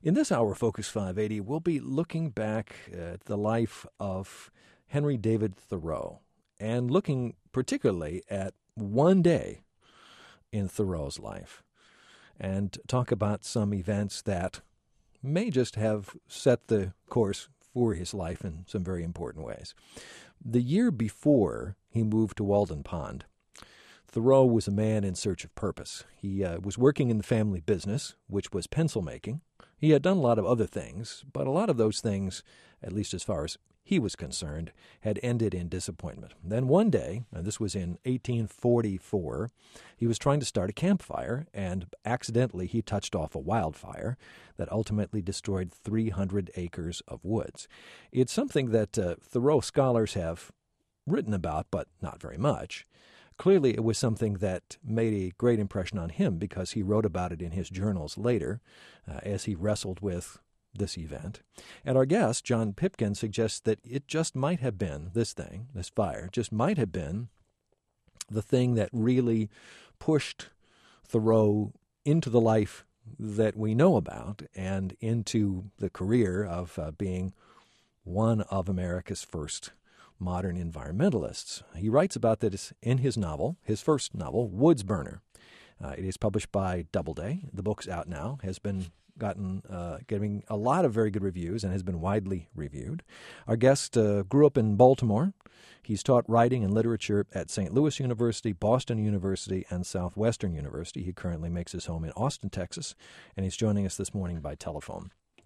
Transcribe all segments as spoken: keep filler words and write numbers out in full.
In this hour, Focus five eighty, we'll be looking back at the life of Henry David Thoreau and looking particularly at one day in Thoreau's life and talk about some events that may just have set the course for his life in some very important ways. The year before he moved to Walden Pond, Thoreau was a man in search of purpose. He uh, was working in the family business, which was pencil making. He had done a lot of other things, but a lot of those things, at least as far as he was concerned, had ended in disappointment. Then one day, and this was in eighteen forty-four, he was trying to start a campfire, and accidentally he touched off a wildfire that ultimately destroyed three hundred acres of woods. It's something that uh, Thoreau scholars have written about, but not very much. Clearly, it was something that made a great impression on him because he wrote about it in his journals later uh, as he wrestled with this event. And our guest, John Pipkin, suggests that it just might have been this thing, this fire, just might have been the thing that really pushed Thoreau into the life that we know about and into the career of uh, being one of America's first modern environmentalists. He writes about this in his novel, his first novel, Woods Burner. Uh, it is published by Doubleday. The book's out now, has been gotten uh, getting a lot of very good reviews and has been widely reviewed. Our guest uh, grew up in Baltimore. He's taught writing and literature at Saint Louis University, Boston University, and Southwestern University. He currently makes his home in Austin, Texas, and he's joining us this morning by telephone.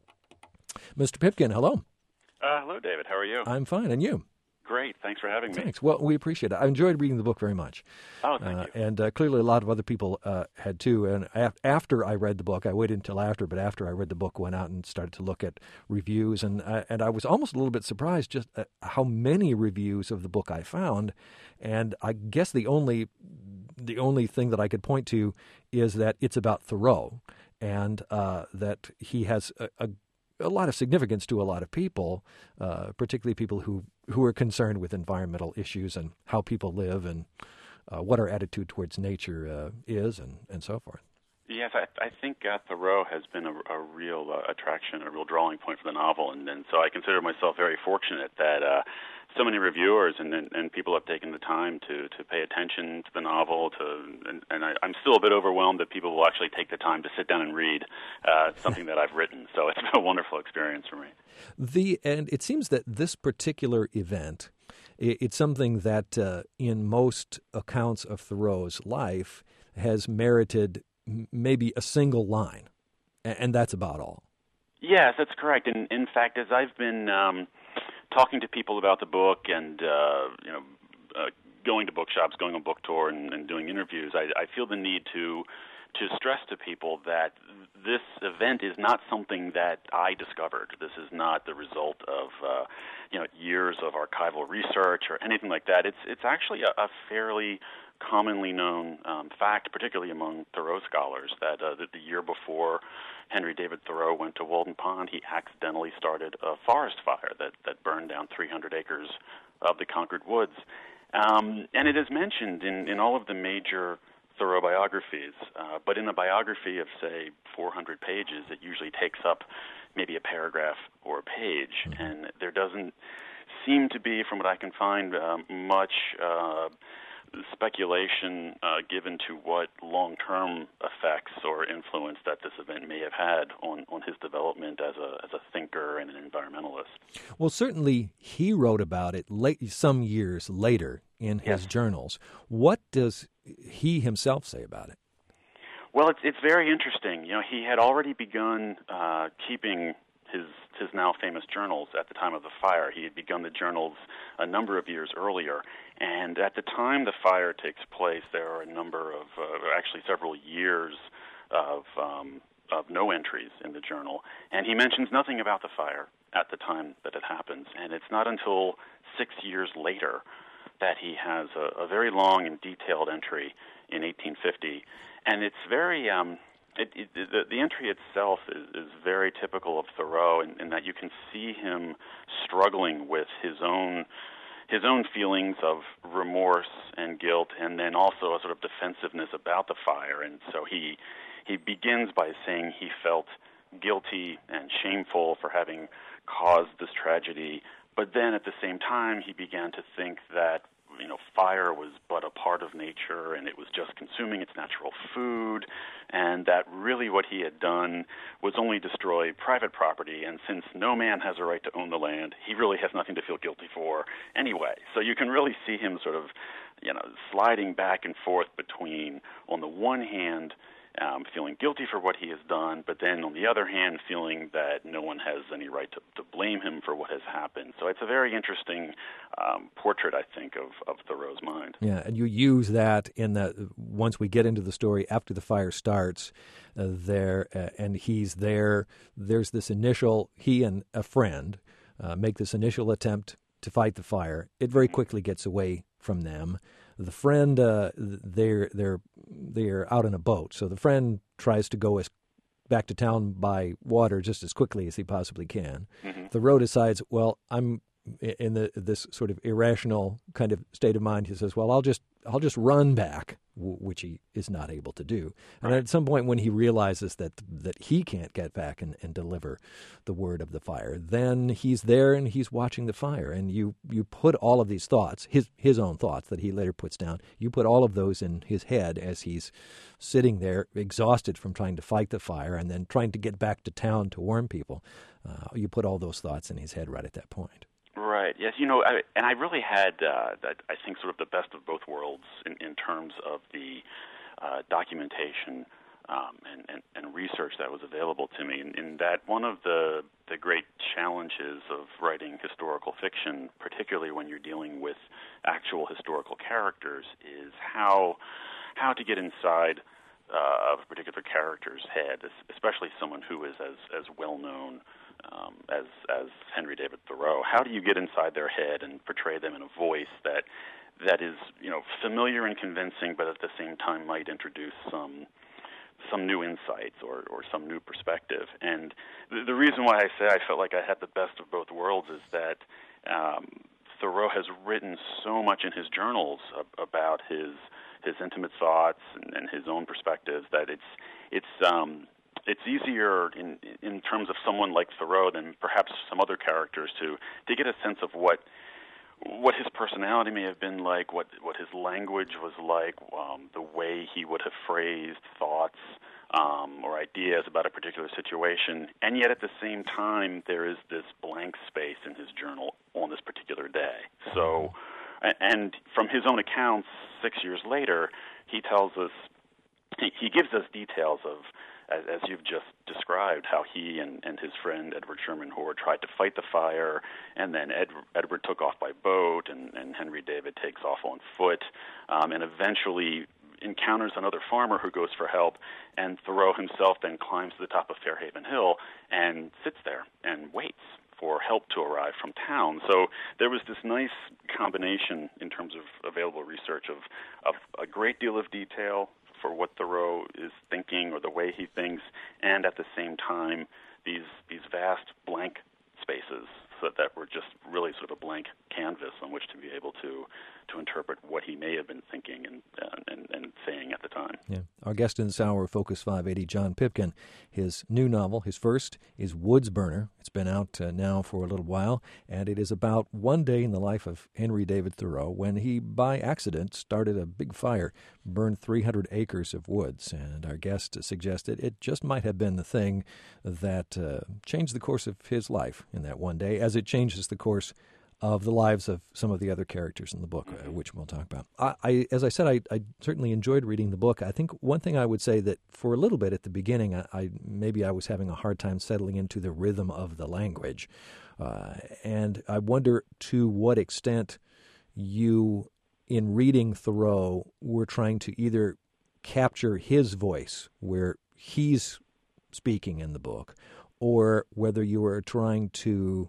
Mister Pipkin, hello. Uh, hello, David. How are you? I'm fine, and you? Great. Thanks for having me. Thanks. Well, we appreciate it. I enjoyed reading the book very much. Oh, thank uh, you. And uh, clearly a lot of other people uh, had too. And af- after I read the book, I waited until after, but after I read the book, went out and started to look at reviews. And I, and I was almost a little bit surprised just at how many reviews of the book I found. And I guess the only the only thing that I could point to is that it's about Thoreau and uh, that he has a, a a lot of significance to a lot of people, uh, particularly people who, who are concerned with environmental issues and how people live and uh, what our attitude towards nature uh, is and, and so forth. Yes, I, I think uh, Thoreau has been a, a real uh, attraction, a real drawing point for the novel, and, and so I consider myself very fortunate that uh, so many reviewers and, and, and people have taken the time to, to pay attention to the novel, to, and, and I, I'm still a bit overwhelmed that people will actually take the time to sit down and read uh, something that I've written, so it's been a wonderful experience for me. The And it seems that this particular event, it, it's something that uh, in most accounts of Thoreau's life has merited maybe a single line, and that's about all. Yes, that's correct. And in fact, as I've been um, talking to people about the book and uh, you know, uh, going to bookshops, going on book tour, and, and doing interviews, I, I feel the need to to stress to people that this event is not something that I discovered. This is not the result of uh, you know, years of archival research or anything like that. It's it's actually a, a fairly commonly known um, fact, particularly among Thoreau scholars, that, uh, that the year before Henry David Thoreau went to Walden Pond, he accidentally started a forest fire that, that burned down three hundred acres of the Concord woods. Um, and it is mentioned in, in all of the major Thoreau biographies, uh, but in a biography of, say, four hundred pages, it usually takes up maybe a paragraph or a page, mm-hmm. and there doesn't seem to be, from what I can find, uh, much uh, speculation uh, given to what long-term effects or influence that this event may have had on, on his development as a as a thinker and an environmentalist. Well, certainly he wrote about it late, some years later in his yes. journals. What does he himself say about it? Well, it's it's very interesting. You know, he had already begun uh, keeping his his now famous journals at the time of the fire. He had begun the journals a number of years earlier, and at the time the fire takes place, there are a number of, uh, actually several years of um, of no entries in the journal, and he mentions nothing about the fire at the time that it happens, and it's not until six years later that he has a, a very long and detailed entry in eighteen fifty, and it's very... Um, It, it, the, the entry itself is, is very typical of Thoreau in, in that you can see him struggling with his own his own feelings of remorse and guilt, and then also a sort of defensiveness about the fire. And so he he begins by saying he felt guilty and shameful for having caused this tragedy. But then at the same time, he began to think that, you know, fire was but a part of nature and it was just consuming its natural food, and that really what he had done was only destroy private property, and since no man has a right to own the land, he really has nothing to feel guilty for anyway. So you can really see him sort of, you know, sliding back and forth between, on the one hand, Um, feeling guilty for what he has done, but then on the other hand, feeling that no one has any right to, to blame him for what has happened. So it's a very interesting um, portrait, I think, of, of Thoreau's mind. Yeah, and you use that in that once we get into the story after the fire starts, uh, there uh, and he's there. There's this initial he and a friend uh, make this initial attempt to fight the fire. It very quickly gets away from them. The friend, uh, they're they're they're out in a boat, so the friend tries to go as back to town by water just as quickly as he possibly can. Mm-hmm. Thoreau decides, well, I'm in the this sort of irrational kind of state of mind. He says, well, I'll just I'll just run back, w- which he is not able to do. And right. At some point when he realizes that that he can't get back and, and deliver the word of the fire, then he's there and he's watching the fire. And you, you put all of these thoughts, his his own thoughts that he later puts down, you put all of those in his head as he's sitting there exhausted from trying to fight the fire and then trying to get back to town to warn people. Uh, you put all those thoughts in his head right at that point. Right. Yes. You know, I, and I really had, uh, that, I think, sort of the best of both worlds in, in terms of the uh, documentation um, and, and, and research that was available to me. In, in that, one of the the great challenges of writing historical fiction, particularly when you're dealing with actual historical characters, is how how to get inside uh, of a particular character's head, especially someone who is as as well known. Um, as as Henry David Thoreau, how do you get inside their head and portray them in a voice that that is, you know, familiar and convincing, but at the same time might introduce some some new insights or, or some new perspective? And the, the reason why I say I felt like I had the best of both worlds is that um, Thoreau has written so much in his journals ab- about his his intimate thoughts and, and his own perspectives that it's it's um, It's easier in in terms of someone like Thoreau than perhaps some other characters to to get a sense of what what his personality may have been like, what what his language was like, um, the way he would have phrased thoughts um, or ideas about a particular situation, and yet at the same time there is this blank space in his journal on this particular day. So, and from his own accounts, six years later, he tells us he, he gives us details of. As, as you've just described, how he and, and his friend Edward Sherman Hoar tried to fight the fire, and then Ed, Edward took off by boat, and, and Henry David takes off on foot, um, and eventually encounters another farmer who goes for help, and Thoreau himself then climbs to the top of Fairhaven Hill and sits there and waits for help to arrive from town. So there was this nice combination in terms of available research of, of a great deal of detail for what Thoreau is thinking or the way he thinks, and at the same time, these these vast blank spaces so that were just really sort of a blank canvas on which to be able to to interpret what he may have been thinking and uh, and, and saying at the time. Yeah. Our guest in this hour, Focus five eighty, John Pipkin. His new novel, his first, is Woods Burner. It's been out uh, now for a little while, and it is about one day in the life of Henry David Thoreau when he, by accident, started a big fire, burned three hundred acres of woods. And our guest suggested it just might have been the thing that uh, changed the course of his life in that one day, as it changes the course of the lives of some of the other characters in the book, uh, which we'll talk about. I, I as I said, I, I certainly enjoyed reading the book. I think one thing I would say that for a little bit at the beginning, I, I maybe I was having a hard time settling into the rhythm of the language. Uh, and I wonder to what extent you, in reading Thoreau, were trying to either capture his voice where he's speaking in the book, or whether you were trying to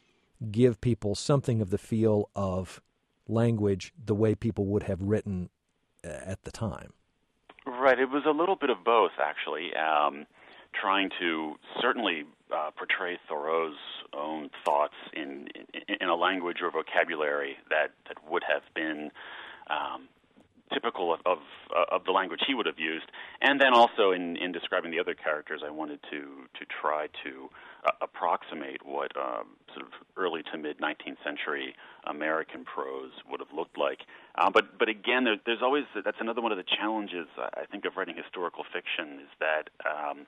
give people something of the feel of language the way people would have written at the time. Right. It was a little bit of both, actually, um, trying to certainly uh, portray Thoreau's own thoughts in, in in a language or vocabulary that, that would have been um, typical of of, uh, of the language he would have used. And then also in, in describing the other characters, I wanted to to try to uh, approximate what um, sort of early to mid nineteenth century American prose would have looked like. Uh, but but again, there, there's always that's another one of the challenges I think of writing historical fiction is that um,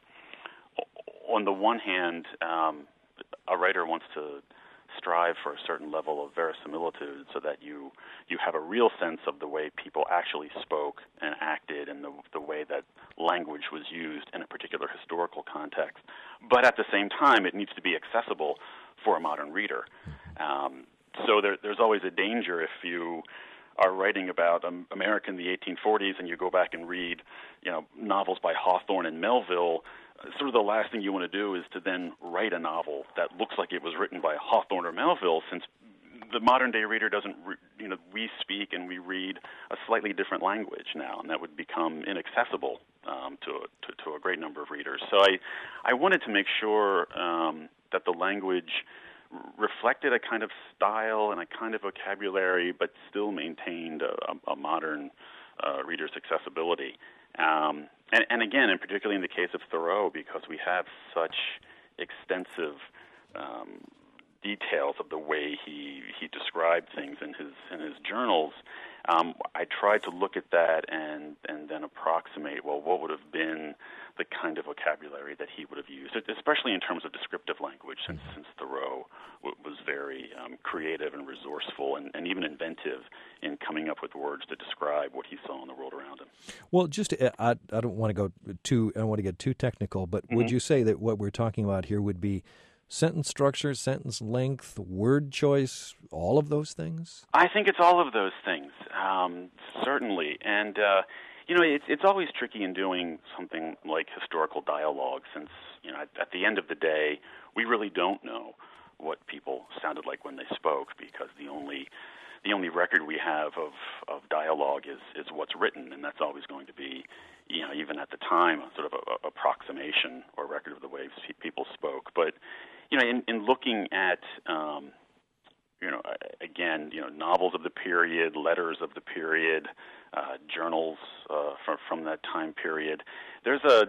on the one hand, um, a writer wants to strive for a certain level of verisimilitude so that you you have a real sense of the way people actually spoke and acted and the, the way that language was used in a particular historical context. But at the same time, it needs to be accessible for a modern reader. Um, so there, there's always a danger if you are writing about um, America in the eighteen forties and you go back and read, you know, novels by Hawthorne and Melville. Sort of the last thing you want to do is to then write a novel that looks like it was written by Hawthorne or Melville, since the modern-day reader doesn't, re- you know, we speak and we read a slightly different language now, and that would become inaccessible um, to, a, to to a great number of readers. So I, I wanted to make sure um, that the language reflected a kind of style and a kind of vocabulary, but still maintained a, a modern uh, reader's accessibility. Um, and, and again, and particularly in the case of Thoreau, because we have such extensive um, details of the way he he described things in his in his journals, um, I tried to look at that and and then approximate, well, what would have been the kind of vocabulary that he would have used, especially in terms of descriptive language, since, since Thoreau w- was very um, creative and resourceful and, and even inventive in coming up with words to describe what he saw in the world around him. Well, just I, I don't want to go too I don't want to get too technical, but mm-hmm. would you say that what we're talking about here would be sentence structure, sentence length, word choice, all of those things? I think it's all of those things, um, certainly. And, uh, you know, it's, it's always tricky in doing something like historical dialogue since, you know, at, at the end of the day, we really don't know what people sounded like when they spoke because the only the only record we have of, of dialogue is, is what's written, and that's always going to be, you know, even at the time, a sort of a, a approximation or record of the way people spoke. But, you know, in, in looking at, um, you know, again, you know, novels of the period, letters of the period, uh, journals uh, from from that time period, there's a,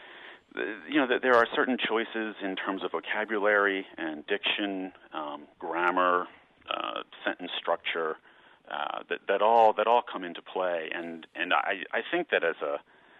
you know, there are certain choices in terms of vocabulary and diction, um, grammar, uh, sentence structure uh, that that all that all come into play, and and I I think that as a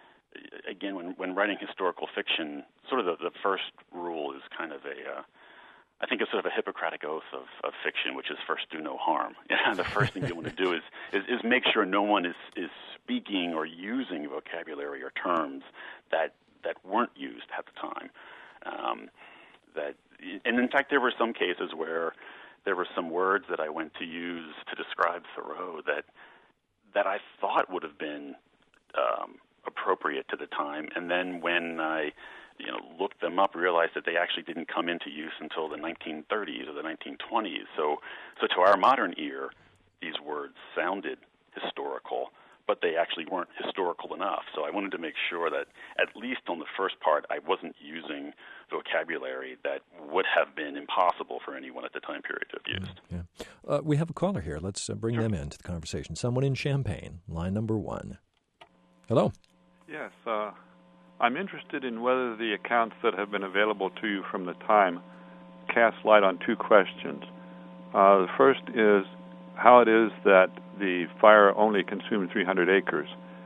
again, when, when writing historical fiction, sort of the, the first rule is kind of a, uh, I think it's sort of a Hippocratic oath of, of fiction, which is first do no harm. Yeah, the first thing you want to do is, is, is make sure no one is, is speaking or using vocabulary or terms that that weren't used at the time. Um, that, and in fact, there were some cases where there were some words that I went to use to describe Thoreau that that I thought would have been um, appropriate to the time, and then when I, you know, looked them up, realized that they actually didn't come into use until the nineteen thirties or the nineteen twenties. So, so to our modern ear, these words sounded historical, but they actually weren't historical enough. So I wanted to make sure that, at least on the first part, I wasn't using vocabulary that would have been impossible for anyone at the time period to have used. Yeah. Uh, we have a caller here. Let's uh, bring sure. them into the conversation. Someone in Champaign, line number one. Hello. Yes, uh, I'm interested in whether the accounts that have been available to you from the time cast light on two questions. Uh, the first is how it is that the fire only consumed three hundred acres.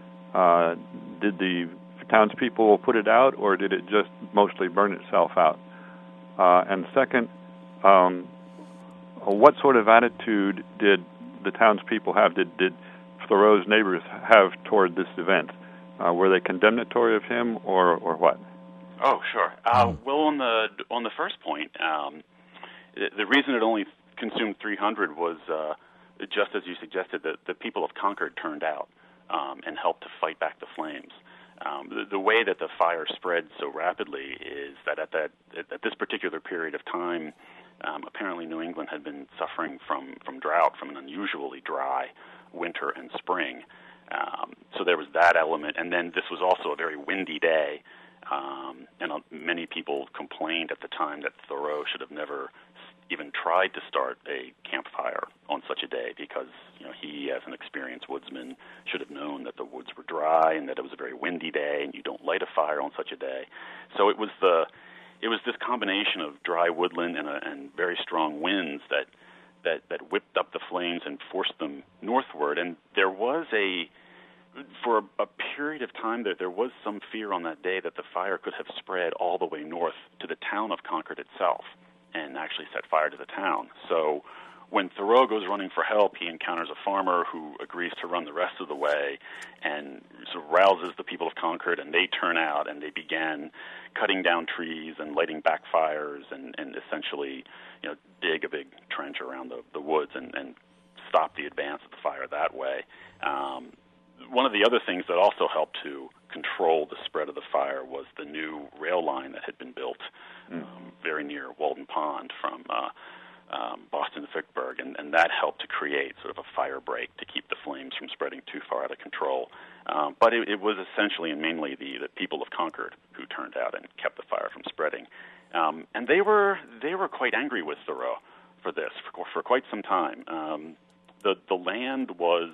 Uh, did the townspeople put it out, or did it just mostly burn itself out? Uh, and second, um, what sort of attitude did the townspeople have, did, did Thoreau's neighbors have toward this event? Uh, were they condemnatory of him, or, or what? Oh, sure. Uh, well, on the on the first point, um, the, the reason it only consumed three hundred was, uh, just as you suggested, that the people of Concord turned out um, and helped to fight back the flames. Um, the, the way that the fire spread so rapidly is that at that at this particular period of time, um, apparently New England had been suffering from, from drought, from an unusually dry winter and spring. Um, so there was that element, and then this was also a very windy day, um, and uh, many people complained at the time that Thoreau should have never even tried to start a campfire on such a day because, you know, he, as an experienced woodsman, should have known that the woods were dry and that it was a very windy day, and you don't light a fire on such a day. So it was the it was this combination of dry woodland and, a, and very strong winds that, that that whipped up the flames and forced them northward. And there was a For a, a period of time, there, there was some fear on that day that the fire could have spread all the way north to the town of Concord itself and actually set fire to the town. So when Thoreau goes running for help, he encounters a farmer who agrees to run the rest of the way and sort of rouses the people of Concord, and they turn out and they began cutting down trees and lighting back fires and, and essentially, you know, dig a big trench around the, the woods and, and stop the advance of the fire that way. Um, One of the other things that also helped to control the spread of the fire was the new rail line that had been built mm. um, very near Walden Pond from uh, um, Boston to Vicksburg, and, and that helped to create sort of a fire break to keep the flames from spreading too far out of control. Um, but it, it was essentially and mainly the, the people of Concord who turned out and kept the fire from spreading. Um, and they were they were quite angry with Thoreau for this for, for quite some time. Um, the the land was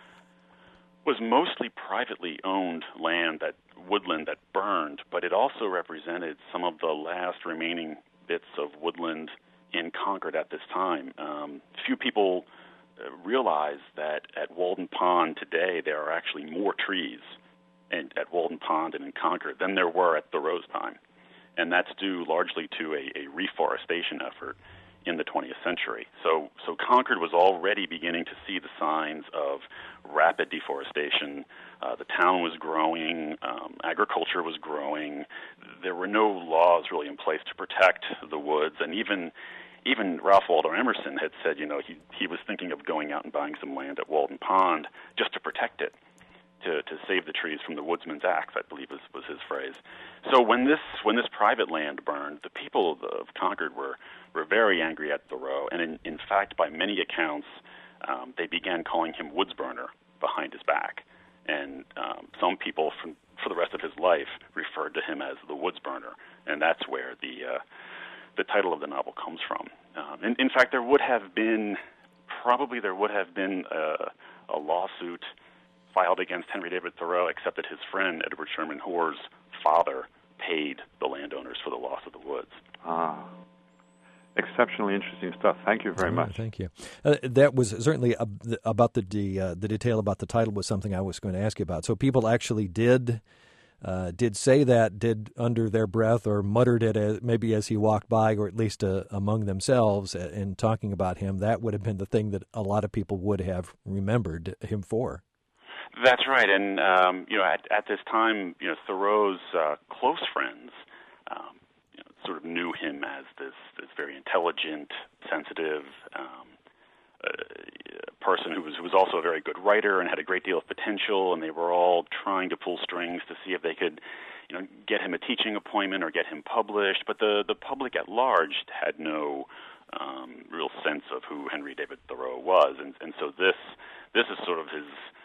was mostly privately owned land, that woodland that burned, but it also represented some of the last remaining bits of woodland in Concord at this time. Um, few people uh, realize that at Walden Pond today there are actually more trees in, at Walden Pond and in Concord than there were at Thoreau's time, and that's due largely to a, a reforestation effort in the twentieth century. So so Concord was already beginning to see the signs of rapid deforestation. Uh, the town was growing, um, agriculture was growing. There were no laws really in place to protect the woods, and even even Ralph Waldo Emerson had said, you know, he he was thinking of going out and buying some land at Walden Pond just to protect it, to to save the trees from the woodsman's axe, I believe was, was his phrase. So when this when this private land burned, the people of, of Concord were were very angry at Thoreau, and in, in fact, by many accounts, um, they began calling him Woodsburner behind his back. And um, some people, from, for the rest of his life, referred to him as the Woodsburner, and that's where the uh, the title of the novel comes from. Um, in, in fact, there would have been probably there would have been a, a lawsuit filed against Henry David Thoreau, except that his friend Edward Sherman Hoar's father paid the landowners for the loss of the woods. Ah. Exceptionally interesting stuff. Thank you very much. Oh, thank you. Uh, that was certainly a, the, about the the, uh, the detail about the title was something I was going to ask you about. So people actually did uh, did say that, did under their breath, or muttered it as, maybe as he walked by, or at least uh, among themselves in talking about him. That would have been the thing that a lot of people would have remembered him for. That's right, and um, you know, at, at this time, you know, Thoreau's uh, close friends Um, sort of knew him as this, this very intelligent, sensitive um, uh, person who was who was also a very good writer and had a great deal of potential, and they were all trying to pull strings to see if they could, you know, get him a teaching appointment or get him published. But the, the public at large had no um, real sense of who Henry David Thoreau was, and and so this this is sort of his.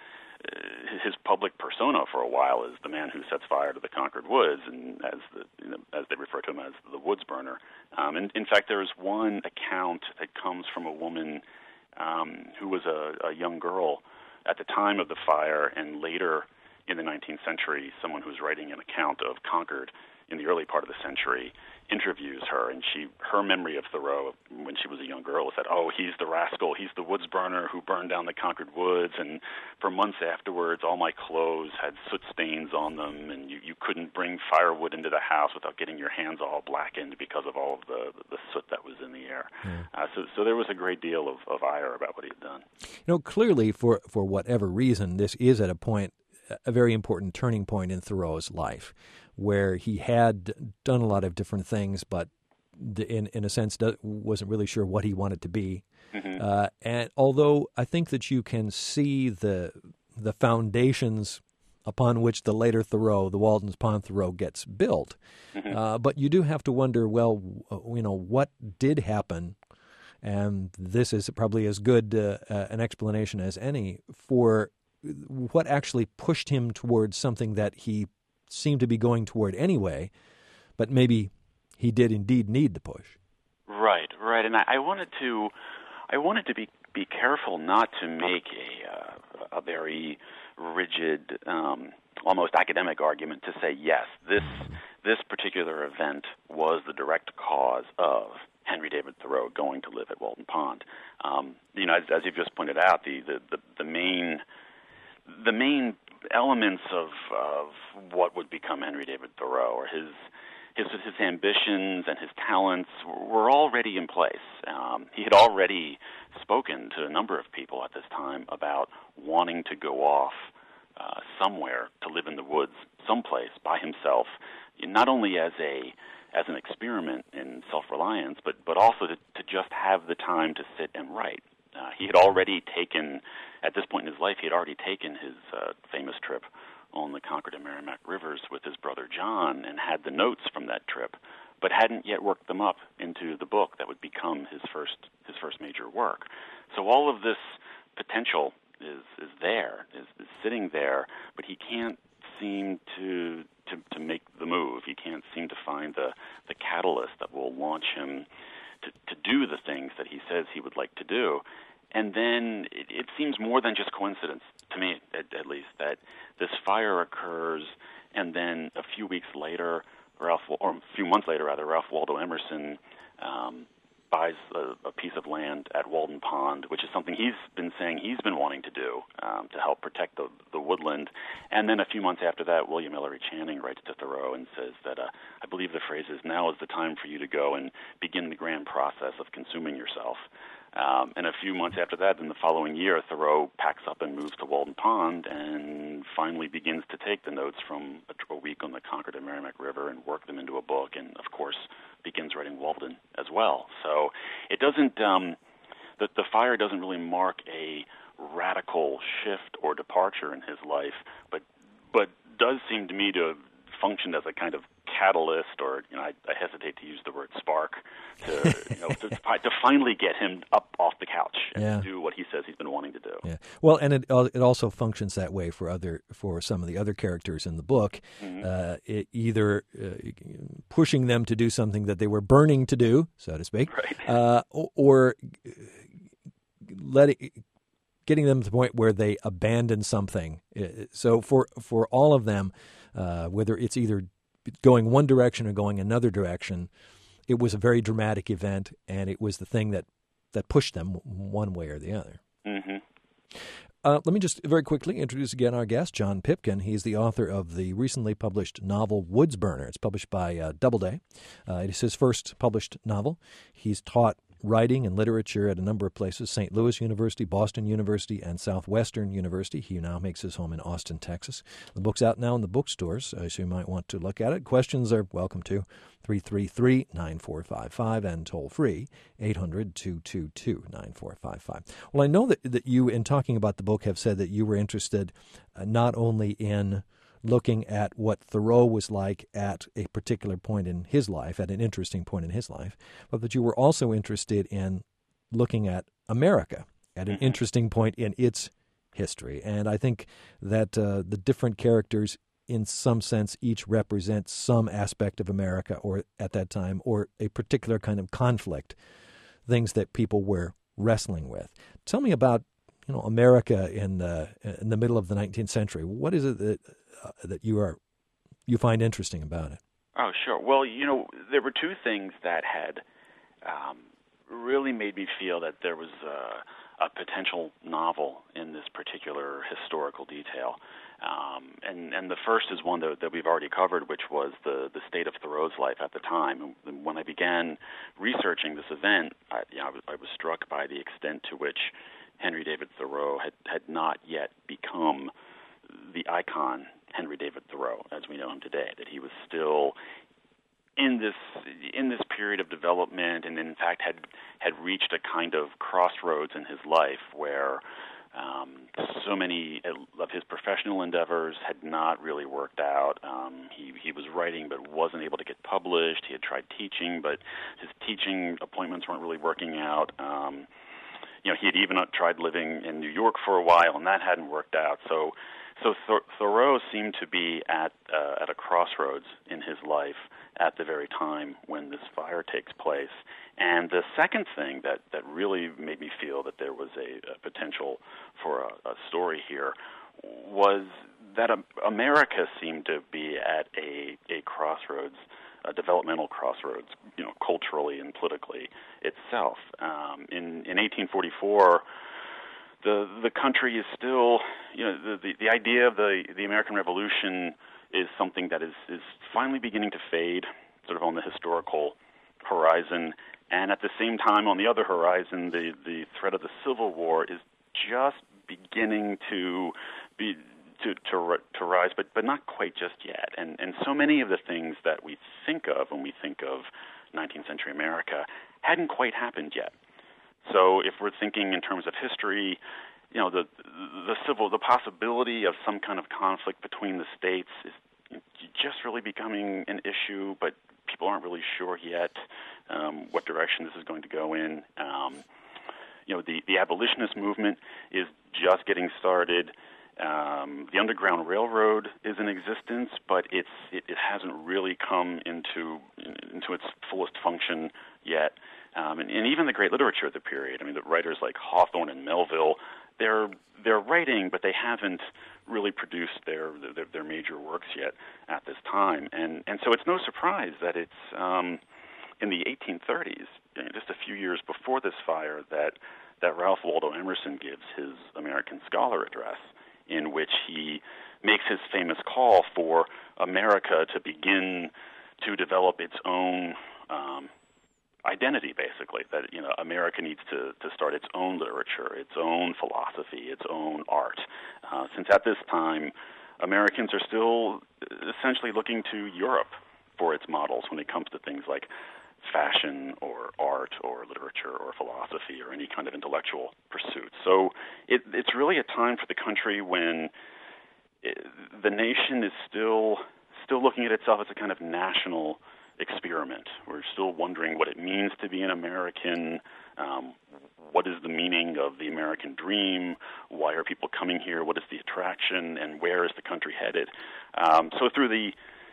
His public persona for a while is the man who sets fire to the Concord woods, and as the, you know, as they refer to him as the woods burner. Um, and in fact, there's one account that comes from a woman um, who was a, a young girl at the time of the fire, and later in the nineteenth century, someone who's writing an account of Concord in the early part of the century interviews her, and she her memory of Thoreau when she was a young girl is that, oh, he's the rascal, he's the woods burner who burned down the Concord woods, and for months afterwards all my clothes had soot stains on them, and you, you couldn't bring firewood into the house without getting your hands all blackened because of all of the, the soot that was in the air. Mm. Uh, so, so there was a great deal of, of ire about what he had done. You know, clearly, for, for whatever reason, this is at a point, a very important turning point in Thoreau's life, where he had done a lot of different things, but in in a sense wasn't really sure what he wanted to be. Mm-hmm. Uh, and although I think that you can see the the foundations upon which the later Thoreau, the Walden Pond Thoreau, gets built, mm-hmm. uh, but you do have to wonder, well, you know, what did happen? And this is probably as good uh, uh, an explanation as any for what actually pushed him towards something that he seemed to be going toward anyway, but maybe he did indeed need the push. Right, right. And I, I wanted to, I wanted to be be careful not to make a uh, a very rigid, um, almost academic argument to say yes, this this particular event was the direct cause of Henry David Thoreau going to live at Walden Pond. Um, you know, as, as you've just pointed out, the the, the, the main the main elements of of what would become Henry David Thoreau, or his his his ambitions and his talents, were already in place. Um, he had already spoken to a number of people at this time about wanting to go off uh, somewhere to live in the woods, someplace by himself, not only as a as an experiment in self-reliance, but but also to, to just have the time to sit and write. Uh, he had already taken, at this point in his life, he had already taken his uh, famous trip on the Concord and Merrimack Rivers with his brother John and had the notes from that trip, but hadn't yet worked them up into the book that would become his first his first major work. So all of this potential is is there, is, is sitting there, but he can't seem to, to to make the move. He can't seem to find the the catalyst that will launch him to, to do the things that he says he would like to do. And then it, it seems more than just coincidence, to me at, at least, that this fire occurs, and then a few weeks later, Ralph, or a few months later, rather, Ralph Waldo Emerson um, buys a, a piece of land at Walden Pond, which is something he's been saying he's been wanting to do um, to help protect the, the woodland. And then a few months after that, William Ellery Channing writes to Thoreau and says that, uh, I believe the phrase is, now is the time for you to go and begin the grand process of consuming yourself. Um, and a few months after that, in the following year, Thoreau packs up and moves to Walden Pond and finally begins to take the notes from a, a week on the Concord and Merrimack River and work them into a book, and, of course, begins writing Walden as well. So it doesn't, um, the, the fire doesn't really mark a radical shift or departure in his life, but but does seem to me to have functioned as a kind of catalyst, or you know, I, I hesitate to use the word spark, to you know, to, to finally get him up off the couch and yeah. do what he says he's been wanting to do. Yeah. Well, and it it also functions that way for other for some of the other characters in the book, mm-hmm. uh, it, either uh, pushing them to do something that they were burning to do, so to speak, right. uh, or, or letting. getting them to the point where they abandon something. So for for all of them, uh, whether it's either going one direction or going another direction, it was a very dramatic event, and it was the thing that, that pushed them one way or the other. Mm-hmm. Uh, let me just very quickly introduce again our guest, John Pipkin. He's the author of the recently published novel Woods Burner. It's published by uh, Doubleday. Uh, it is his first published novel. He's taught writing and literature at a number of places, Saint Louis University, Boston University, and Southwestern University. He now makes his home in Austin, Texas. The book's out now in the bookstores, uh, so you might want to look at it. Questions are welcome to three three three, nine four five five and toll-free eight hundred, two two two, nine four five five. Well, I know that, that you, in talking about the book, have said that you were interested uh, not only in looking at what Thoreau was like at a particular point in his life, at an interesting point in his life, but that you were also interested in looking at America at an interesting point in its history. And I think that uh, the different characters, in some sense, each represent some aspect of America, or at that time, or a particular kind of conflict, things that people were wrestling with. Tell me about, you know, America in the in the middle of the nineteenth century. What is it that uh, that you are you find interesting about it? Oh, sure. Well, you know, there were two things that had um, really made me feel that there was a, a potential novel in this particular historical detail. Um, and, and the first is one that, that we've already covered, which was the, the state of Thoreau's life at the time. And when I began researching this event, I, you know, I, was, I was struck by the extent to which Henry David Thoreau had, had not yet become the icon Henry David Thoreau as we know him today, that he was still in this in this period of development, and in fact had had reached a kind of crossroads in his life where um, so many of his professional endeavors had not really worked out. Um, he he was writing but wasn't able to get published. He had tried teaching, but his teaching appointments weren't really working out. Um, you know, he had even tried living in New York for a while, and that hadn't worked out. So So Th- Thoreau seemed to be at uh, at a crossroads in his life at the very time when this fire takes place. And the second thing that, that really made me feel that there was a, a potential for a, a story here was that um, America seemed to be at a, a crossroads, a developmental crossroads, you know, culturally and politically itself. Um, in in eighteen forty-four, the the country is still, you know, the the, the idea of the the American Revolution is something that is is finally beginning to fade, sort of on the historical horizon, and at the same time, on the other horizon, the the threat of the Civil War is just beginning to be to to to rise, but but not quite just yet. And and so many of the things that we think of when we think of nineteenth century America hadn't quite happened yet. So if we're thinking in terms of history, you know, the the civil the possibility of some kind of conflict between the states is just really becoming an issue, but people aren't really sure yet um, what direction this is going to go in. Um, you know, the the abolitionist movement is just getting started. Um, the Underground Railroad is in existence, but it's it, it hasn't really come into into its fullest function yet. Um, and, and even the great literature of the period. I mean, the writers like Hawthorne and Melville, they're they're writing, but they haven't really produced their their, their major works yet at this time. And and so it's no surprise that it's um, in the eighteen thirties, you know, just a few years before this fire, that that Ralph Waldo Emerson gives his American Scholar address, in which he makes his famous call for America to begin to develop its own um, identity, basically, that, you know, America needs to, to start its own literature, its own philosophy, its own art. Uh, since at this time, Americans are still essentially looking to Europe for its models when it comes to things like fashion or art or literature or philosophy or any kind of intellectual pursuit. So it, it's really a time for the country when it, the nation is still still looking at itself as a kind of national experiment. We're still wondering what it means to be an American. Um, what is the meaning of the American dream? Why are people coming here? What is the attraction? And where is the country headed? Um, so through the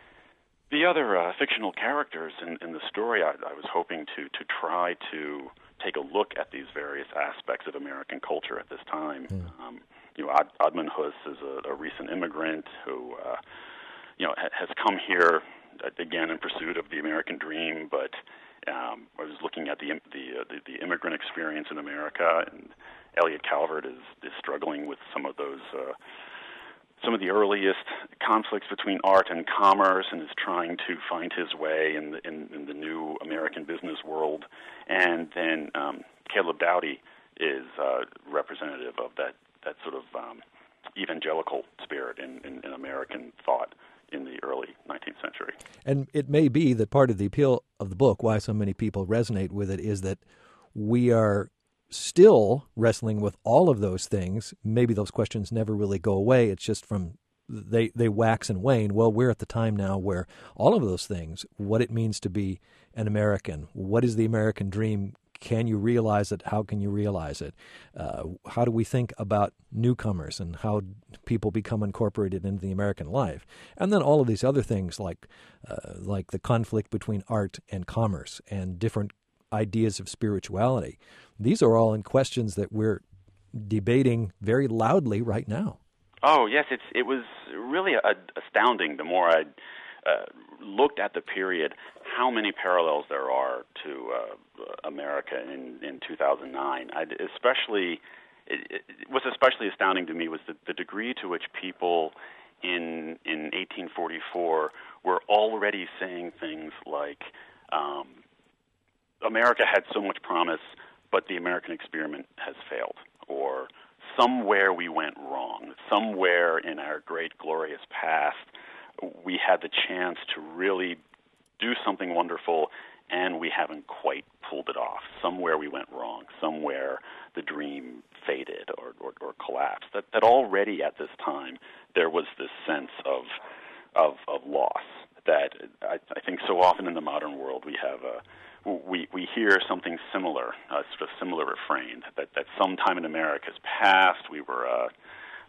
the other uh, fictional characters in, in the story, I, I was hoping to to try to take a look at these various aspects of American culture at this time. Mm. Um, you know, Od- Odman Huss is a, a recent immigrant who, uh, you know, ha- has come here again in pursuit of the American dream, but um, I was looking at the the, uh, the the immigrant experience in America, and Elliot Calvert is, is struggling with some of those uh, some of the earliest conflicts between art and commerce, and is trying to find his way in the in, in the new American business world. And then um, Caleb Dowdy is uh, representative of that that sort of um, evangelical spirit in, in, in American thought in the early nineteenth century. And it may be that part of the appeal of the book, why so many people resonate with it, is that we are still wrestling with all of those things. Maybe those questions never really go away. It's just from they, they wax and wane. Well, we're at the time now where all of those things, what it means to be an American, what is the American dream, can you realize it? How can you realize it? Uh, how do we think about newcomers and how people become incorporated into the American life? And then all of these other things like uh, like the conflict between art and commerce and different ideas of spirituality. These are all in questions that we're debating very loudly right now. Oh, yes, it's it was really a, astounding the more I uh, looked at the period, how many parallels there are to uh, America in, in two thousand nine. I especially, it, it was especially astounding to me was the, the degree to which people in in eighteen forty-four were already saying things like, um, America had so much promise, but the American experiment has failed, or somewhere we went wrong, somewhere in our great glorious past we had the chance to really do something wonderful, and we haven't quite pulled it off. Somewhere we went wrong. Somewhere the dream faded or, or, or collapsed. That, that already at this time there was this sense of of, of loss. That I, I think so often in the modern world we have a we we hear something similar, a sort of similar refrain that that sometime in America's past we were. Uh,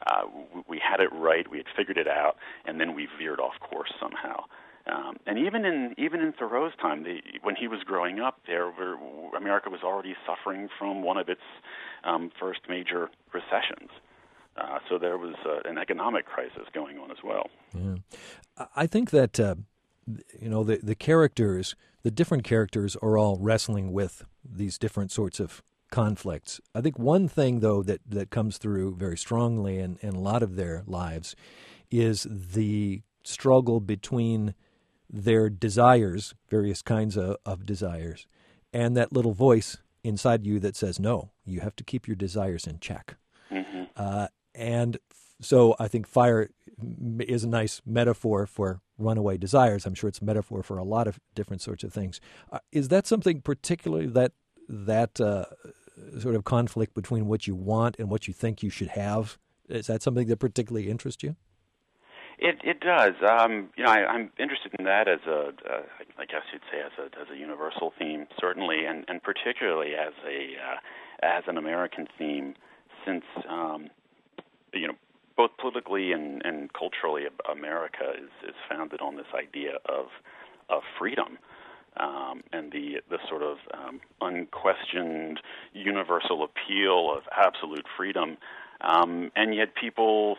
uh, we, we had it right, we had figured it out, and then we veered off course somehow. Um, and even in even in Thoreau's time, the, when he was growing up, there were, America was already suffering from one of its um, first major recessions. Uh, so there was uh, an economic crisis going on as well. Yeah. I think that uh, you know the the characters, the different characters, are all wrestling with these different sorts of conflicts. I think one thing, though, that, that comes through very strongly in, in a lot of their lives is the struggle between their desires, various kinds of, of desires, and that little voice inside you that says, no, you have to keep your desires in check. Mm-hmm. Uh, and so I think fire is a nice metaphor for runaway desires. I'm sure it's a metaphor for a lot of different sorts of things. Uh, is that something particularly that that uh, sort of conflict between what you want and what you think you should have? Is that something that particularly interests you? It it does. Um, you know, I, I'm interested in that as a, uh, I guess you'd say as a as a universal theme, certainly, and, and particularly as a uh, as an American theme, since um, you know, both politically and, and culturally, America is, is founded on this idea of of freedom. Um, and the the sort of um, unquestioned universal appeal of absolute freedom, um, and yet people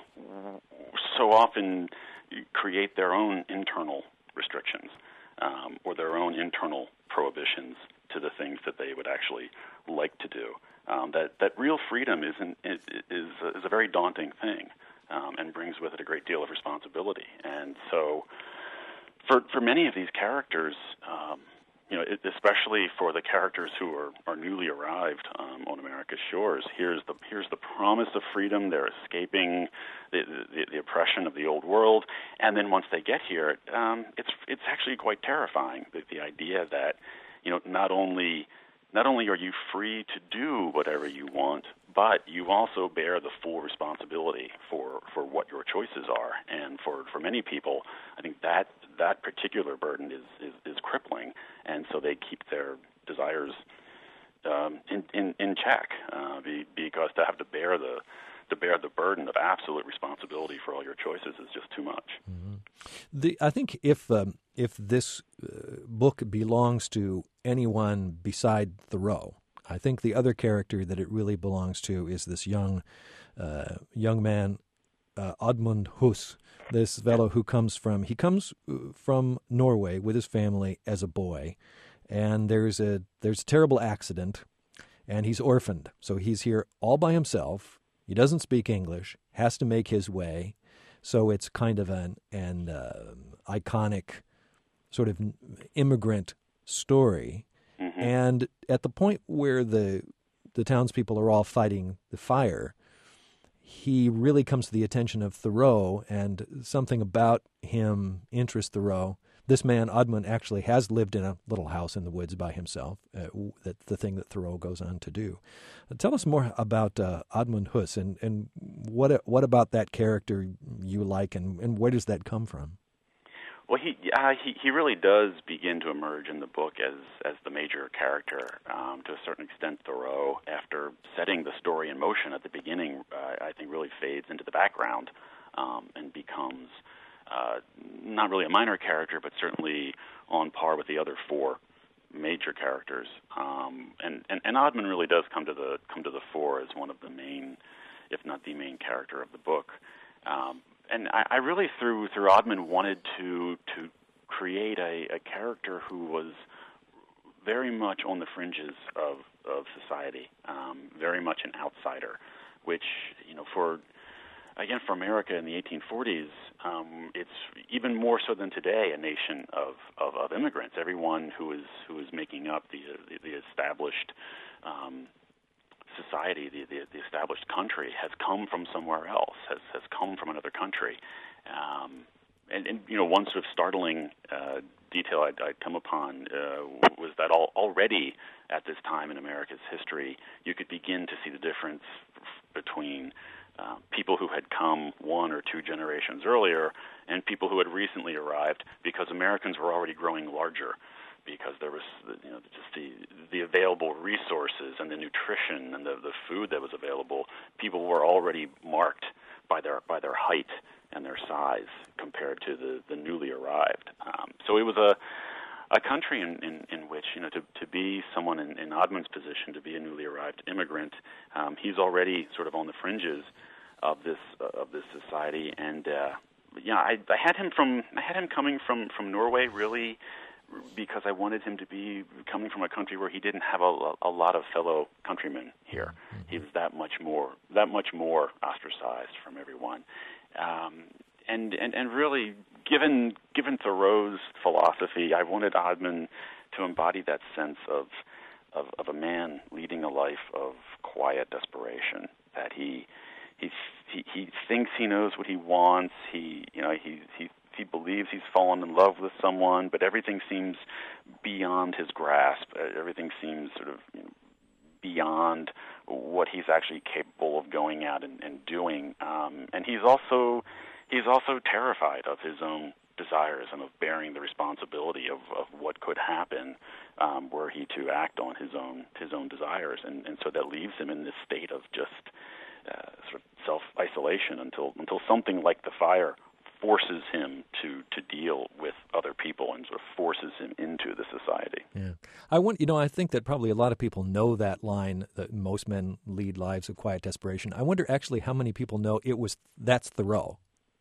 so often create their own internal restrictions um, or their own internal prohibitions to the things that they would actually like to do. Um, that that real freedom isn't is is a, is a very daunting thing, um, and brings with it a great deal of responsibility. And so, for for many of these characters, um, you know, it, especially for the characters who are, are newly arrived um, on America's shores, here's the here's the promise of freedom. They're escaping the, the, the oppression of the old world, and then once they get here, um, it's it's actually quite terrifying. The, the idea that, you know, not only not only are you free to do whatever you want, but you also bear the full responsibility for, for what your choices are. And for, for many people, I think that that particular burden is, is, is crippling, and so they keep their desires um, in, in, in check uh, be, because to have to bear the to bear the burden of absolute responsibility for all your choices is just too much. Mm-hmm. The, I think if um, if this uh, book belongs to anyone beside Thoreau, I think the other character that it really belongs to is this young uh, young man, uh, Oddmund Huss, this fellow who comes from he comes from Norway with his family as a boy, and there's a there's a terrible accident, and he's orphaned, so he's here all by himself. He doesn't speak English, has to make his way, so it's kind of an an uh, iconic sort of immigrant story. Mm-hmm. And at the point where the the townspeople are all fighting the fire, he really comes to the attention of Thoreau, and something about him interests Thoreau. This man, Oddmund, actually has lived in a little house in the woods by himself, uh, that the thing that Thoreau goes on to do. Uh, tell us more about uh, Oddmund Huss, and, and what what about that character you like, and, and where does that come from? Well, he, uh, he he really does begin to emerge in the book as as the major character. Um, to a certain extent, Thoreau, after setting the story in motion at the beginning, uh, I think really fades into the background um, and becomes uh, not really a minor character, but certainly on par with the other four major characters. Um, and, and and Oddmund really does come to the come to the fore as one of the main, if not the main character of the book. Um, And I, I really, through through Oddmund, wanted to to create a, a character who was very much on the fringes of of society, um, very much an outsider, which, you know, for again for America in the eighteen forties, um, it's even more so than today a nation of, of, of immigrants. Everyone who is who is making up the the, the established Um, society, the, the the established country, has come from somewhere else, has has come from another country. Um, and, and, you know, one sort of startling uh, detail I'd, I'd come upon uh, was that all, already at this time in America's history, you could begin to see the difference between uh, people who had come one or two generations earlier and people who had recently arrived, because Americans were already growing larger, because there was, you know, just the the available resources and the nutrition and the, the food that was available. People were already marked by their by their height and their size compared to the, the newly arrived. Um, so it was a a country in, in, in which, you know, to, to be someone in, in Odman's position, to be a newly arrived immigrant, um, he's already sort of on the fringes of this uh, of this society. And uh, yeah, I, I had him from I had him coming from, from Norway really because I wanted him to be coming from a country where he didn't have a, a lot of fellow countrymen here. Mm-hmm. He was that much more that much more ostracized from everyone. Um, and, and and really, given given Thoreau's philosophy, I wanted Odman to embody that sense of, of of a man leading a life of quiet desperation. That he he he, he thinks he knows what he wants. He you know he he he believes he's fallen in love with someone, but everything seems beyond his grasp. Everything seems sort of you know, beyond what he's actually capable of going out and, and doing. Um, and he's also he's also terrified of his own desires and of bearing the responsibility of, of what could happen um, were he to act on his own his own desires. And, and so that leaves him in this state of just uh, sort of self-isolation until until something like the fire forces him to, to deal with other people and sort of forces him into the society. Yeah, I want you know I think that probably a lot of people know that line that most men lead lives of quiet desperation. I wonder actually how many people know it was that's Thoreau.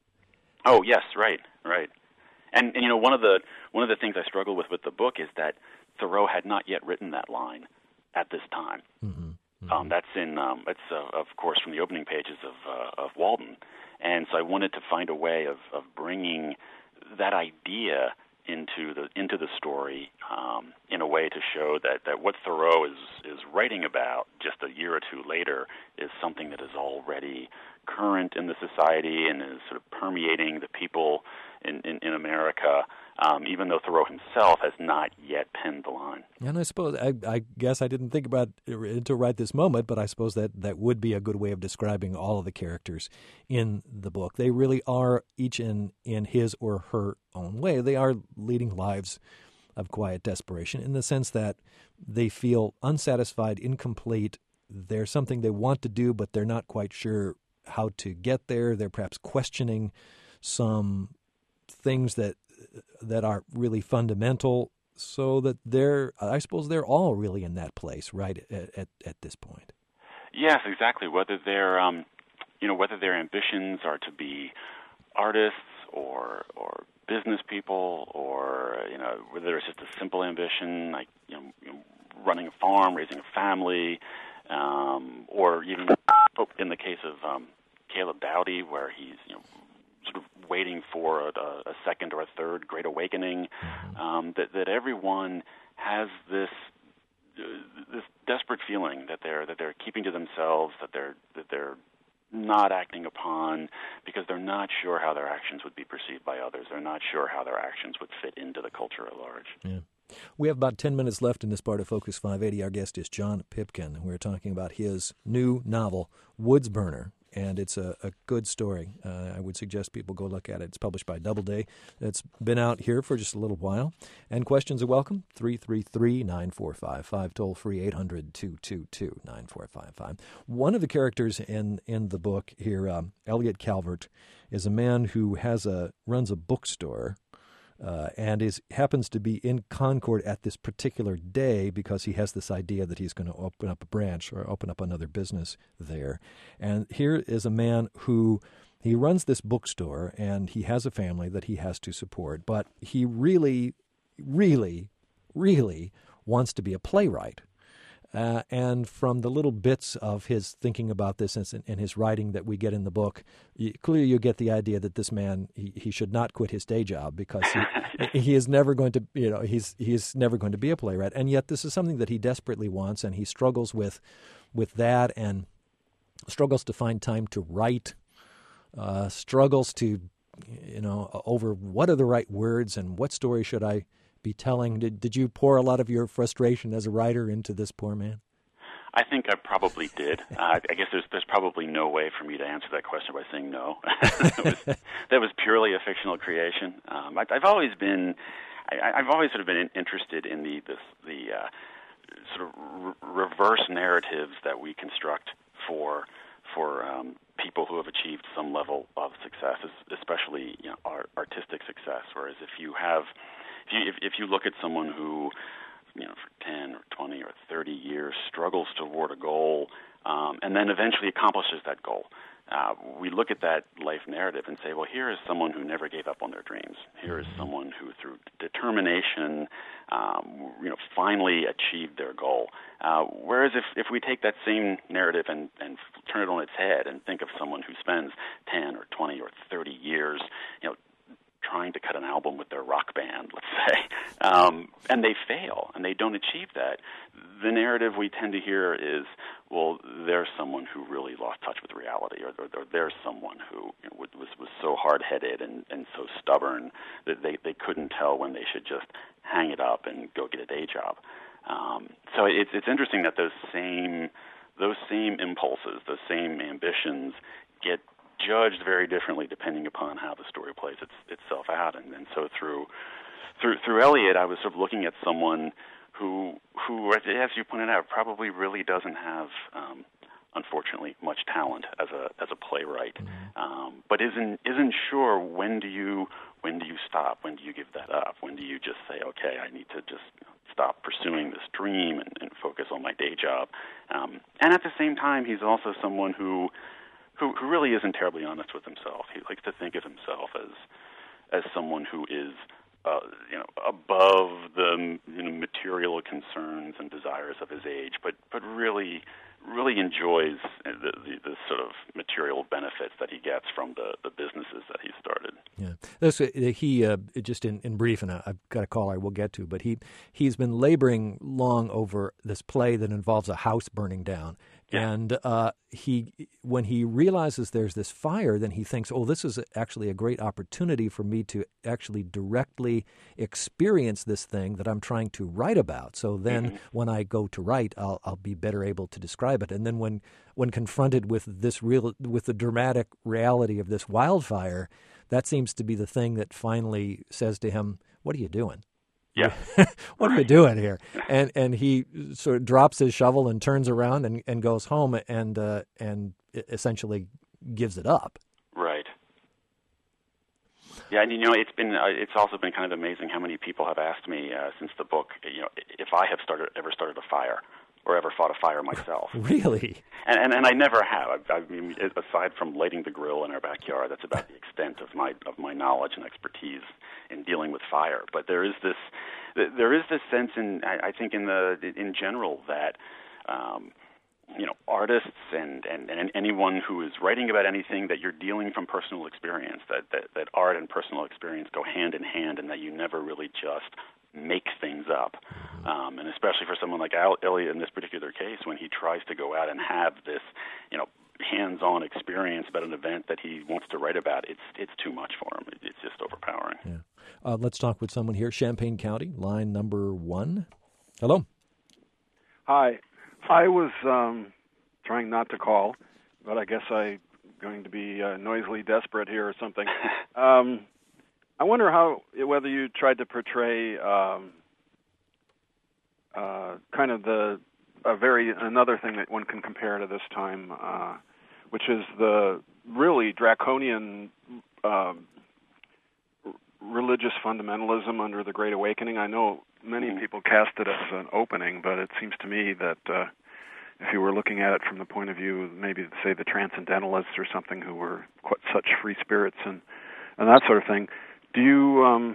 Oh yes, right, right. And, and you know one of the one of the things I struggle with with the book is that Thoreau had not yet written that line at this time. Mm-hmm. Mm-hmm. Um, that's in um, it's uh, of course from the opening pages of uh, of Walden. And so I wanted to find a way of, of bringing that idea into the into the story um, in a way to show that, that what Thoreau is, is writing about just a year or two later is something that is already current in the society and is sort of permeating the people in, in, in America, um, even though Thoreau himself has not yet penned the line. And I suppose, I, I guess I didn't think about it until right this moment, but I suppose that, that would be a good way of describing all of the characters in the book. They really are each in, in his or her own way. They are leading lives of quiet desperation in the sense that they feel unsatisfied, incomplete. There's something they want to do, but they're not quite sure how to get there. They're perhaps questioning some things that that are really fundamental, so that they're, I suppose they're all really in that place, right, at at, at this point. Yes, exactly. Whether they're, um, you know, whether their ambitions are to be artists or or business people, or you know, whether it's just a simple ambition like you know, you know running a farm, raising a family, um, or even in the case of um, Caleb Dowdy, where he's you know. sort of waiting for a, a second or a third great awakening, mm-hmm. um, that, that everyone has this uh, this desperate feeling that they're that they're keeping to themselves, that they're that they're not acting upon because they're not sure how their actions would be perceived by others. They're not sure how their actions would fit into the culture at large. Yeah. We have about ten minutes left in this part of Focus five eighty. Our guest is John Pipkin. We're talking about his new novel, Woods Burner. And it's a, a good story. Uh, I would suggest people go look at it. It's published by Doubleday. It's been out here for just a little while. And questions are welcome. three three three, nine four five five, toll free eight hundred, two two two, nine four five five. One of the characters in, in the book here, um, Elliot Calvert, is a man who has a runs a bookstore. Uh, and is happens to be in Concord at this particular day because he has this idea that he's going to open up a branch or open up another business there. And here is a man who he runs this bookstore, and he has a family that he has to support, but he really, really, really wants to be a playwright. Uh, and from the little bits of his thinking about this and, and his writing that we get in the book, you, clearly you get the idea that this man, he, he should not quit his day job because he, he is never going to, you know, he's he's never going to be a playwright. And yet this is something that he desperately wants, and he struggles with with that and struggles to find time to write, uh, struggles to, you know, over what are the right words and what story should I be telling. Did did you pour a lot of your frustration as a writer into this poor man? I think I probably did. Uh, I guess there's there's probably no way for me to answer that question by saying no. that, was, that was purely a fictional creation. Um, I, I've always been, I, I've always sort of been interested in the this, the uh, sort of re- reverse narratives that we construct for for um, people who have achieved some level of success, especially you know, art, artistic success. Whereas if you have, if you, if, if you look at someone who, you know, for ten or twenty or thirty years struggles toward a goal, um, and then eventually accomplishes that goal, uh, we look at that life narrative and say, well, here is someone who never gave up on their dreams. Here is someone who, through determination, um, you know, finally achieved their goal. Uh, whereas if, if we take that same narrative and, and turn it on its head and think of someone who spends ten or twenty or thirty years, you know, trying to cut an album with their rock band, let's say, um, and they fail and they don't achieve that, the narrative we tend to hear is, well, there's someone who really lost touch with reality, or, or, or there's someone who you know, was was so hard-headed and, and so stubborn that they, they couldn't tell when they should just hang it up and go get a day job. Um, so it's it's interesting that those same those same impulses, those same ambitions get judged very differently depending upon how the story plays its, itself out. And, and so through through through Eliot, I was sort of looking at someone who who, as you pointed out, probably really doesn't have, um, unfortunately, much talent as a as a playwright, um, but isn't isn't sure when do you when do you stop, when do you give that up, when do you just say, okay, I need to just stop pursuing this dream and, and focus on my day job. Um, and at the same time, he's also someone who Who, who really isn't terribly honest with himself. He likes to think of himself as as someone who is, uh, you know, above the you know, material concerns and desires of his age, but but really really enjoys the, the, the sort of material benefits that he gets from the, the businesses that he started. Yeah, this, he uh, just in, in brief, and I've got a call I will get to, but he he's been laboring long over this play that involves a house burning down. Yeah. And uh, he, when he realizes there's this fire, then he thinks, oh, this is actually a great opportunity for me to actually directly experience this thing that I'm trying to write about. So then mm-hmm. when I go to write, I'll, I'll be better able to describe it. And then when, when confronted with this real, with the dramatic reality of this wildfire, that seems to be the thing that finally says to him, what are you doing? Yeah. What right. are you doing here? And and he sort of drops his shovel and turns around and, and goes home and uh, and essentially gives it up. Right. Yeah, and you know, it's been uh, it's also been kind of amazing how many people have asked me uh, since the book, you know, if I have started ever started a fire or ever fought a fire myself. Really? And, and and I never have. I, I mean, aside from lighting the grill in our backyard, that's about the extent of my of my knowledge and expertise in dealing with fire. But there is this there is this sense in I, I think in the in general that um, you know artists and, and, and anyone who is writing about anything, that you're dealing from personal experience, that, that that art and personal experience go hand in hand, and that you never really just make things up. Um, and especially for someone like Eliot in this particular case, when he tries to go out and have this, you know, hands-on experience about an event that he wants to write about, it's it's too much for him. It's just overpowering. Yeah. Uh, let's talk with someone here. Champaign County, line number one. Hello. Hi. I was um, trying not to call, but I guess I'm going to be uh, noisily desperate here or something. um, I wonder how whether you tried to portray um, uh, kind of the a very another thing that one can compare to this time, uh, which is the really draconian uh, religious fundamentalism under the Great Awakening. I know many people cast it as an opening, but it seems to me that uh, if you were looking at it from the point of view, maybe say the Transcendentalists or something, who were quite such free spirits and and that sort of thing. Do you um,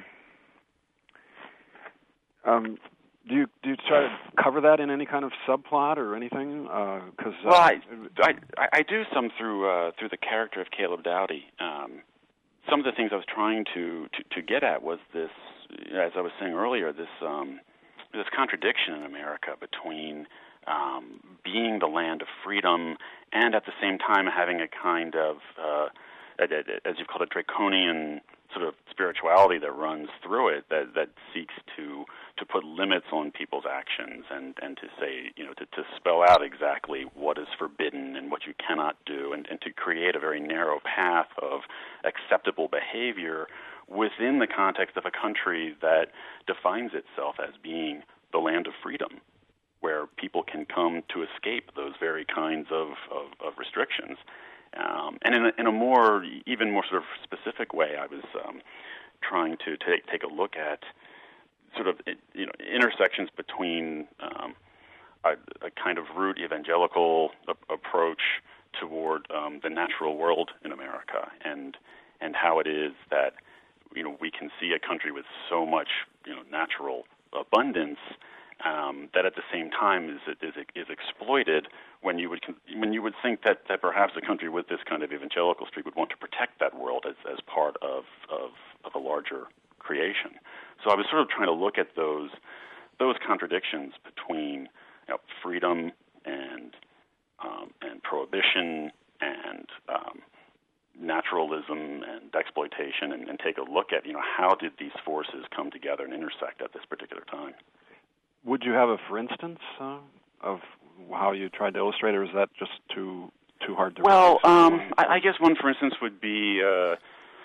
um, do you do you try to cover that in any kind of subplot or anything? Because uh, well, I, I I do some through uh, through the character of Caleb Dowdy. Um, some of the things I was trying to, to, to get at was this, as I was saying earlier, this um, this contradiction in America between um, being the land of freedom and at the same time having a kind of, uh, as you've called it, draconian sort of spirituality that runs through it, that, that seeks to to put limits on people's actions and, and to say, you know, to, to spell out exactly what is forbidden and what you cannot do, and, and to create a very narrow path of acceptable behavior within the context of a country that defines itself as being the land of freedom, where people can come to escape those very kinds of, of, of restrictions. Um, and in a, in a more, even more sort of specific way, I was um, trying to take take a look at sort of you know intersections between um, a, a kind of root evangelical a- approach toward um, the natural world in America, and and how it is that you know we can see a country with so much you know natural abundance um, that at the same time is is is exploited. When you would when you would think that, that perhaps a country with this kind of evangelical streak would want to protect that world as, as part of, of of a larger creation. So I was sort of trying to look at those those contradictions between you know, freedom and um, and prohibition and um, naturalism and exploitation, and, and take a look at you know how did these forces come together and intersect at this particular time. Would you have a for instance uh, of how you tried to illustrate it, or is that just too too hard to Well, um, I, I guess one, for instance, would be uh,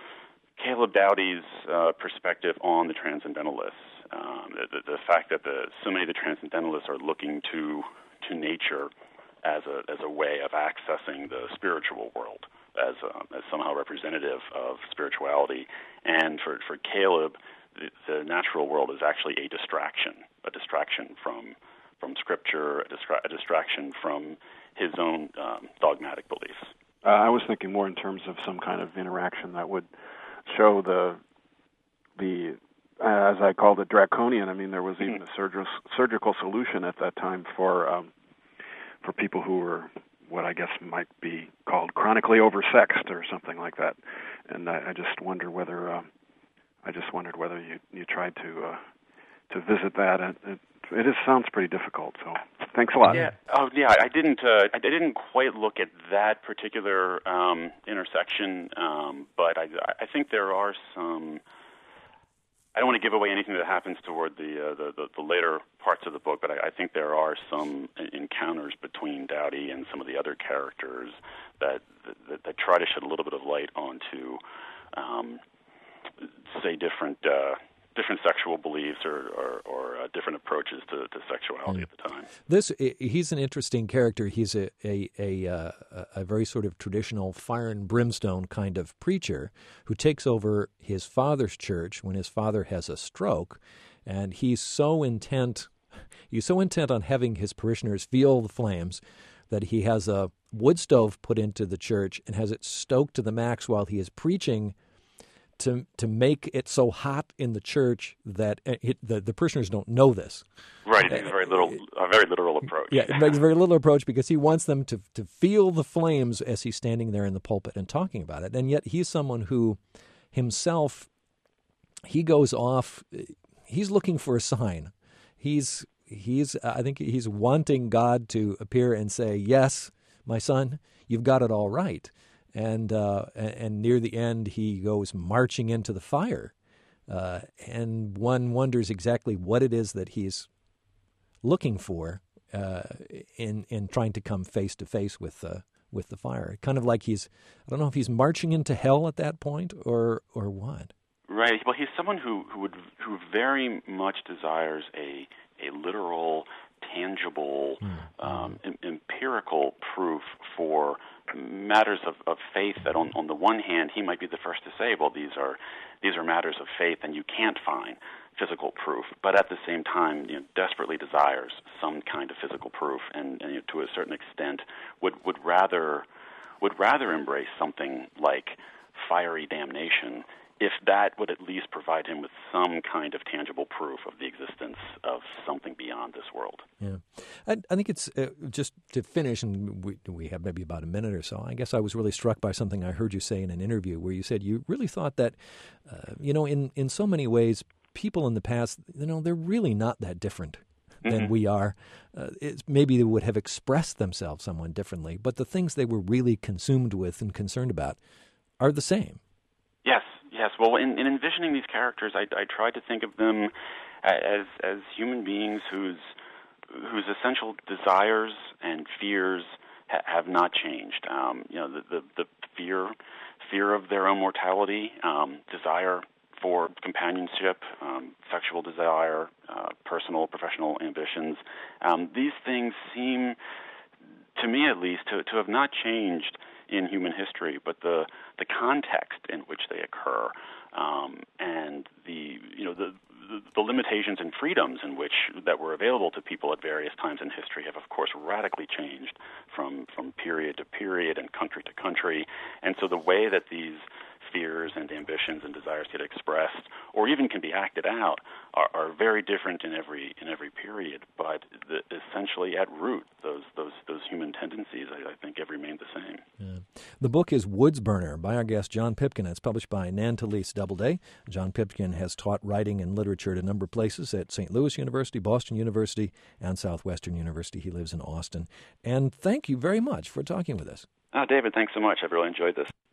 Caleb Dowdy's uh, perspective on the transcendentalists. Um, the, the, the fact that the, so many of the transcendentalists are looking to to nature as a as a way of accessing the spiritual world, as uh, as somehow representative of spirituality. And for for Caleb, the, the natural world is actually a distraction, a distraction from from Scripture, a, distra- a distraction from his own um, dogmatic beliefs. Uh, I was thinking more in terms of some kind of interaction that would show the the uh, as I called it draconian. I mean, there was even a surgical surgical solution at that time for um, for people who were what I guess might be called chronically oversexed or something like that. And I, I just wonder whether uh, I just wondered whether you you tried to uh, to visit that. And it, it is sounds pretty difficult. So thanks a lot. Yeah. Oh, yeah. I didn't. Uh, I didn't quite look at that particular um, intersection, um, but I, I think there are some. I don't want to give away anything that happens toward the uh, the, the, the later parts of the book, but I, I think there are some encounters between Dowdy and some of the other characters that that, that try to shed a little bit of light onto, um, say, different. Uh, different sexual beliefs or, or, or uh, different approaches to, to sexuality mm. at the time. This he's an interesting character. He's a a a, uh, a very sort of traditional fire and brimstone kind of preacher who takes over his father's church when his father has a stroke, and he's so intent he's so intent on having his parishioners feel the flames that he has a wood stove put into the church and has it stoked to the max while he is preaching, to to make it so hot in the church that it, the the parishioners don't know this. Right, it's a very little, a very literal approach. Yeah, it makes a very little approach because he wants them to to feel the flames as he's standing there in the pulpit and talking about it. And yet he's someone who himself, he goes off, he's looking for a sign. He's he's I think he's wanting God to appear and say, "Yes, my son, you've got it all right." And, uh, and near the end, he goes marching into the fire, uh, and one wonders exactly what it is that he's looking for uh, in in trying to come face to face with uh, with the fire. Kind of like he's, I don't know if he's marching into hell at that point or or what. Right. Well, he's someone who who would who very much desires a a literal, tangible, mm. um, em- empirical proof for matters of, of faith that on, on the one hand he might be the first to say, well, these are these are matters of faith and you can't find physical proof, but at the same time, you know, desperately desires some kind of physical proof, and, and you know, to a certain extent would, would rather would rather embrace something like fiery damnation if that would at least provide him with some kind of tangible proof of the existence of something beyond this world. Yeah. I, I think it's, uh, just to finish, and we, we have maybe about a minute or so, I guess I was really struck by something I heard you say in an interview where you said you really thought that, uh, you know, in, in so many ways, people in the past, you know, they're really not that different than mm-hmm. we are. Uh, it's, maybe they would have expressed themselves somewhat differently, but the things they were really consumed with and concerned about are the same. Yes. Yes, well, in, in envisioning these characters, I, I tried to think of them as as human beings whose whose essential desires and fears ha- have not changed. Um, you know, the, the, the fear fear of their own mortality, um, desire for companionship, um, sexual desire, uh, personal, professional ambitions. Um, these things seem, to me at least, to, to have not changed in human history, but the the context in which they occur, um, and the you know the, the the limitations and freedoms in which that were available to people at various times in history have, of course, radically changed from from period to period and country to country, and so the way that these fears and ambitions and desires get expressed, or even can be acted out, are, are very different in every in every period. But the, essentially, at root, those those those human tendencies, I, I think, have remained the same. Yeah. The book is Woods Burner by our guest John Pipkin. It's published by Nan Talese Doubleday. John Pipkin has taught writing and literature at a number of places at Saint Louis University, Boston University, and Southwestern University. He lives in Austin. And thank you very much for talking with us. Oh, David, thanks so much. I've really enjoyed this.